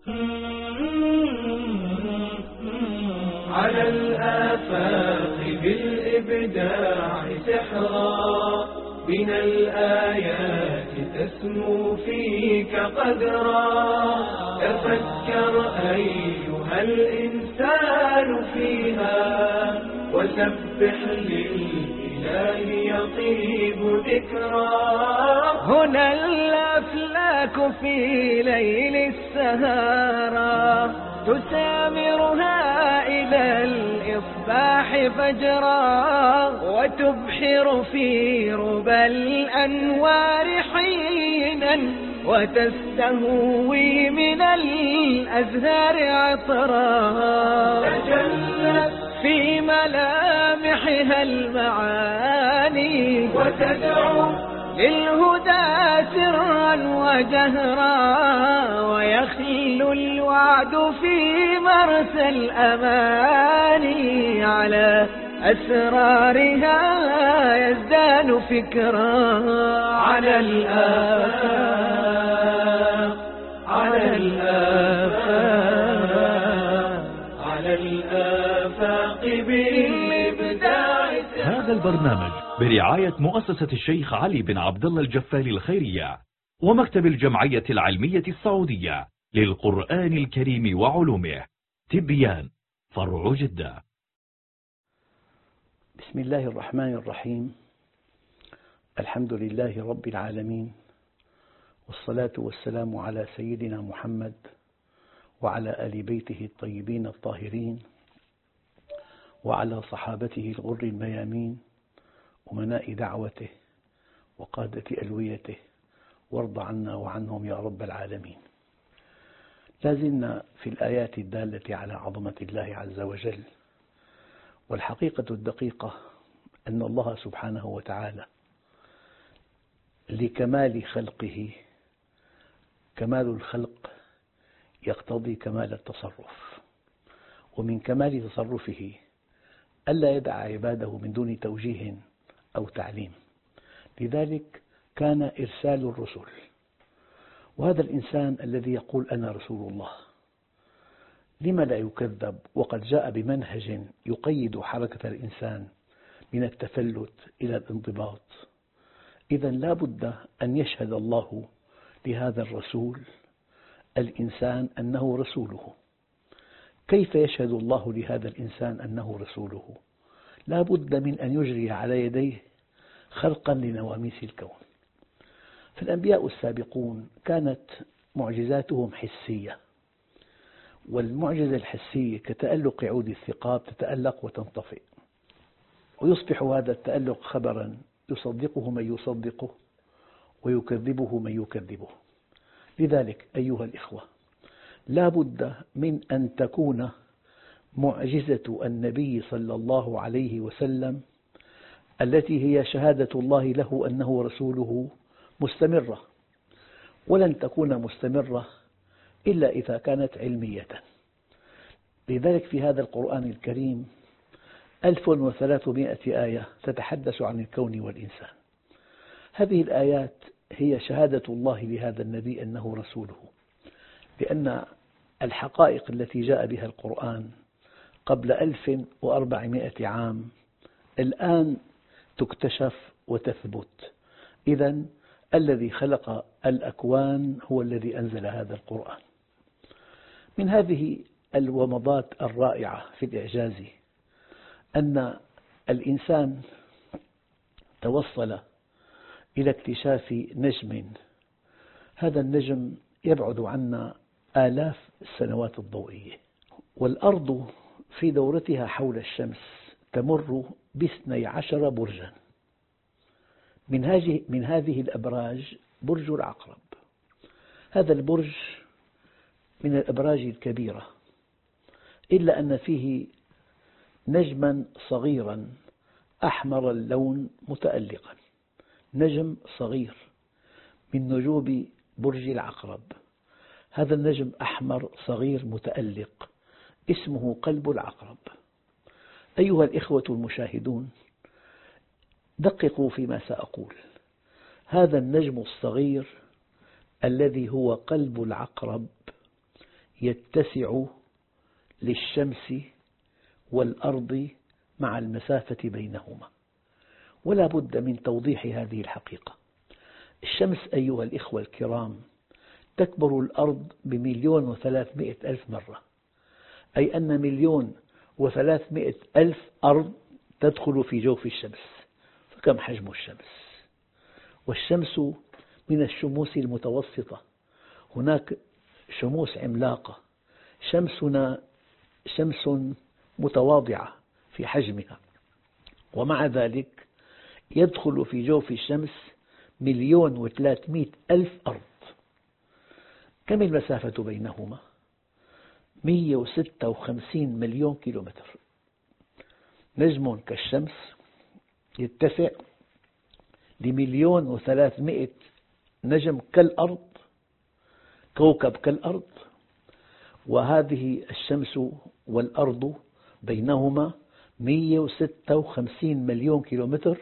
على الآفاق بالإبداع سحرا، من الآيات تسمو فيك قدرا. تفكر أيها الإنسان فيها، وسبح للإله يطيب ذكرا. هنا الأفلاك في ليل السهارة، تسامرها إلى الإصباح فجرا، وتبحر في ربى الأنوار حينا، وتستهوي من الأزهار عطرا. تجلت في ملامحها المعاني، وتدعو للهدى سرا وجهرا، ويخل الوعد في مرسى الأماني، على أسرارها يزدان فكرا. على الآفاق، على الآفاق، على الآفاق بالإبداع. هذا البرنامج برعاية مؤسسة الشيخ علي بن عبد الله الجفالي الخيرية، ومكتب الجمعية العلمية السعودية للقرآن الكريم وعلومه، تبيان، فرع جدة. بسم الله الرحمن الرحيم. الحمد لله رب العالمين، والصلاة والسلام على سيدنا محمد وعلى آل بيته الطيبين الطاهرين، وعلى صحابته الغر الميامين، أمناء دعوته وقادة ألويته، وارض عنا وعنهم يا رب العالمين. لازلنا في الآيات الدالة على عظمة الله عز وجل، والحقيقة الدقيقة أن الله سبحانه وتعالى لكمال خلقه، كمال الخلق يقتضي كمال التصرف، ومن كمال تصرفه ألا يدع عباده من دون توجيه أو تعليم. لذلك كان إرسال الرسل، وهذا الإنسان الذي يقول أنا رسول الله لم لا يكذب، وقد جاء بمنهج يقيد حركة الإنسان من التفلت إلى الانضباط. إذا لا بد أن يشهد الله لهذا الرسول الإنسان أنه رسوله. كيف يشهد الله لهذا الإنسان أنه رسوله؟ لا بد من أن يجري على يديه خلقا لنواميس الكون. فالأنبياء السابقون كانت معجزاتهم حسية، والمعجزة الحسية كتألق عود الثقاب، تتألق وتنطفئ، ويصبح هذا التألق خبرا يصدقه من يصدقه ويكذبه من يكذبه. لذلك أيها الإخوة، لا بد من أن تكون معجزة النبي صلى الله عليه وسلم التي هي شهادة الله له أنه رسوله مستمرة، ولن تكون مستمرة إلا إذا كانت علمية. لذلك في هذا القرآن الكريم 1300 آية تتحدث عن الكون والإنسان. هذه الآيات هي شهادة الله لهذا النبي أنه رسوله، لأن الحقائق التي جاء بها القرآن قبل 1400 عام الآن تكتشف وتثبت. إذن الذي خلق الأكوان هو الذي أنزل هذا القرآن. من هذه الومضات الرائعة في الإعجاز أن الإنسان توصل إلى اكتشاف نجم، هذا النجم يبعد عنا آلاف السنوات الضوئية، والأرض في دورتها حول الشمس تمر ب12 برجا. من هذه الأبراج برج العقرب. هذا البرج من الأبراج الكبيرة، إلا أن فيه نجما صغيرا أحمر اللون متألقا، نجم صغير من نجوم برج العقرب. هذا النجم أحمر صغير متألق اسمه قلب العقرب. أيها الإخوة المشاهدون، دققوا فيما سأقول. هذا النجم الصغير الذي هو قلب العقرب يتسع للشمس والأرض مع المسافة بينهما. ولا بد من توضيح هذه الحقيقة. الشمس أيها الإخوة الكرام تكبر الأرض ب1,300,000 مرة، أي أن 1,300,000 أرض تدخل في جوف الشمس. فكم حجم الشمس؟ والشمس من الشموس المتوسطة، هناك شموس عملاقة. شمسنا شمس متواضعة في حجمها، ومع ذلك يدخل في جوف الشمس 1,300,000 أرض. كم المسافة بينهما؟ 156 مليون كيلومتر. نجم كالشمس يتسع ل1,300,000 نجم كالأرض، كوكب كالأرض، وهذه الشمس والأرض بينهما 156 مليون كيلومتر.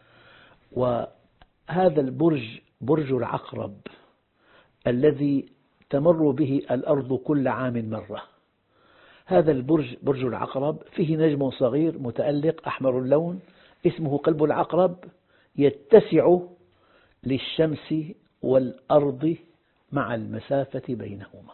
وهذا البرج برج العقرب الذي تمر به الأرض كل عام مرة. هذا البرج برج العقرب فيه نجم صغير متألق أحمر اللون اسمه قلب العقرب، يتسع للشمس والأرض مع المسافة بينهما.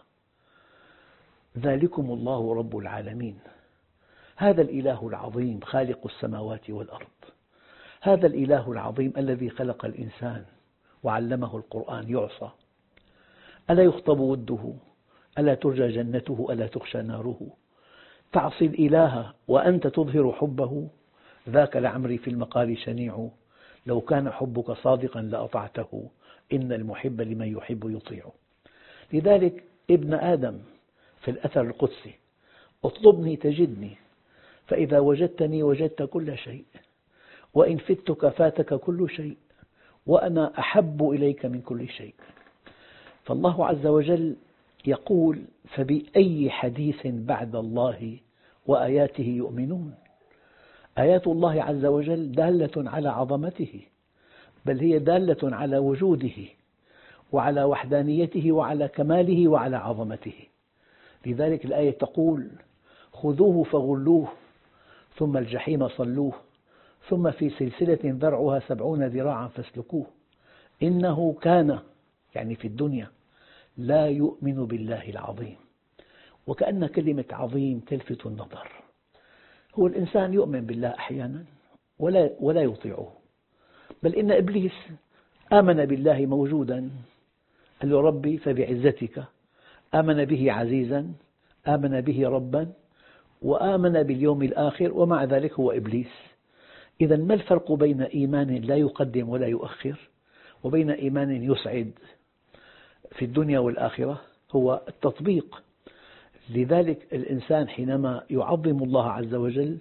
ذلكم الله رب العالمين، هذا الإله العظيم خالق السماوات والأرض، هذا الإله العظيم الذي خلق الإنسان وعلمه القرآن يعصى. ألا يخطب وده؟ ألا ترجى جنته؟ ألا تخشى ناره؟ تعصي الإله وأنت تظهر حبه؟ ذاك لعمري في المقال شنيع، لو كان حبك صادقا لأطعته، إن المحب لمن يحب يطيع. لذلك ابن آدم في الأثر القدسي: اطلبني تجدني، فإذا وجدتني وجدت كل شيء، وإن فتك فاتك كل شيء، وأنا أحب إليك من كل شيء. فالله عز وجل يقول: فبأي حديث بعد الله وآياته يؤمنون؟ آيات الله عز وجل دالة على عظمته، بل هي دالة على وجوده وعلى وحدانيته وعلى كماله وعلى عظمته. لذلك الآية تقول: خذوه فغلوه ثم الجحيم صلوه ثم في سلسلة ذرعها 70 ذراعا فاسلكوه إنه كان، يعني في الدنيا، لا يؤمن بالله العظيم. وكأن كلمة عظيم تلفت النظر. هو الإنسان يؤمن بالله أحيانا ولا يطيعه، بل إن إبليس آمن بالله موجودا، قال له: ربي فبعزتك. آمن به عزيزا، آمن به ربا، وآمن باليوم الآخر، ومع ذلك هو إبليس. إذا ما الفرق بين إيمان لا يقدم ولا يؤخر وبين إيمان يسعد في الدنيا والآخرة؟ هو التطبيق. لذلك الإنسان حينما يعظم الله عز وجل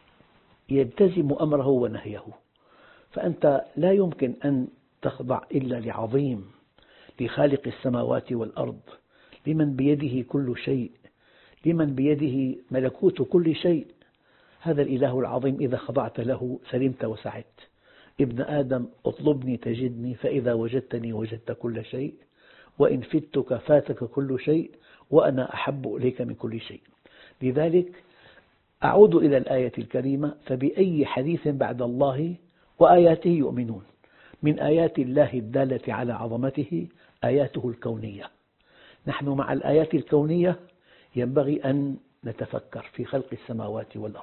يلتزم أمره ونهيه. فأنت لا يمكن أن تخضع إلا لعظيم، لخالق السماوات والأرض، لمن بيده كل شيء، لمن بيده ملكوت كل شيء. هذا الإله العظيم إذا خضعت له سلمت وسعدت. ابن آدم اطلبني تجدني، فإذا وجدتني وجدت كل شيء، وإن فتك فاتك كل شيء، وأنا أحب إليك من كل شيء. لذلك أعود إلى الآية الكريمة: فبأي حديث بعد الله وآياته يؤمنون. من آيات الله الدالة على عظمته آياته الكونية. نحن مع الآيات الكونية ينبغي أن نتفكر في خلق السماوات والأرض،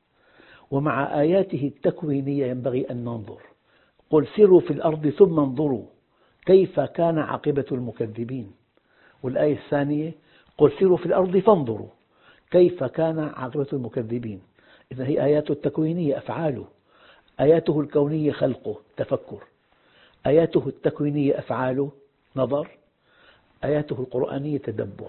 ومع آياته التكوينية ينبغي أن ننظر. قل سيروا في الأرض ثم انظروا كيف كان عاقبة المكذبين. والآية الثانية: قل سيروا في الأرض فانظروا كيف كان عاقبة المكذبين. إذن هي آياته التكوينية أفعاله، آياته الكونية خلقه تفكر، آياته التكوينية أفعاله نظر، آياته القرآنية تدبر.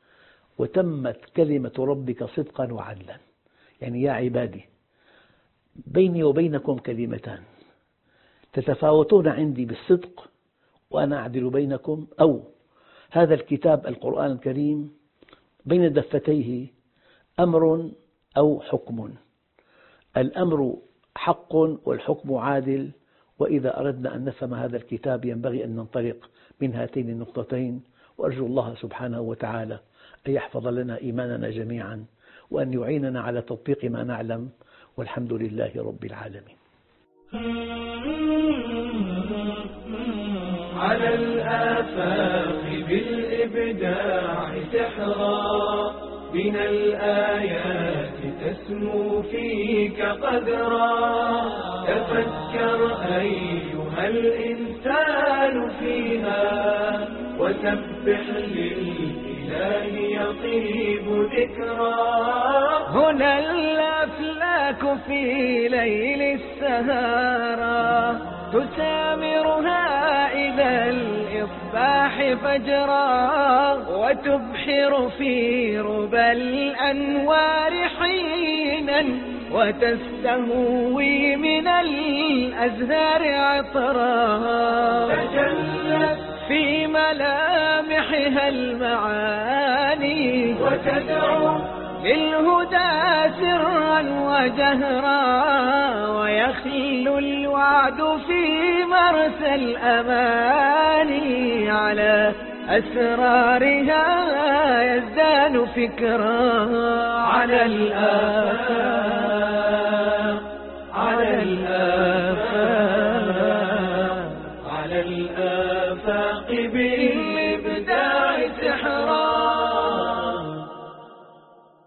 وتمت كلمة ربك صدقا وعدلا. يعني يا عبادي، بيني وبينكم كلمتان تتفاوتون عندي بالصدق وأنا أعدل بينكم، أو هذا الكتاب القرآن الكريم بين دفتيه أمر أو حكم. الأمر حق والحكم عادل. وإذا أردنا أن نفهم هذا الكتاب ينبغي أن ننطلق من هاتين النقطتين. وأرجو الله سبحانه وتعالى أن يحفظ لنا إيماننا جميعا، وأن يعيننا على تطبيق ما نعلم، والحمد لله رب العالمين. على الآفاق بالإبداع سحرا، من الآيات تسمو فيك قدرا. تفكر أيها الإنسان فيها، وسبح للإله يطيب ذكرا. هنا الأفلاك في ليل السهارى، تسامرها إلى الإصباح فجرا، وتبحر في ربى الأنوار حينا، وتستهوي من الأزهار عطرا. تجلت في ملامحها المعاني، وتدعو للهدى سرا وجهرا، ويخل الوعد في مرسى الأماني. على أسرارها يزدان فكرا. على الآفاق، على الآفاق، على الآفاق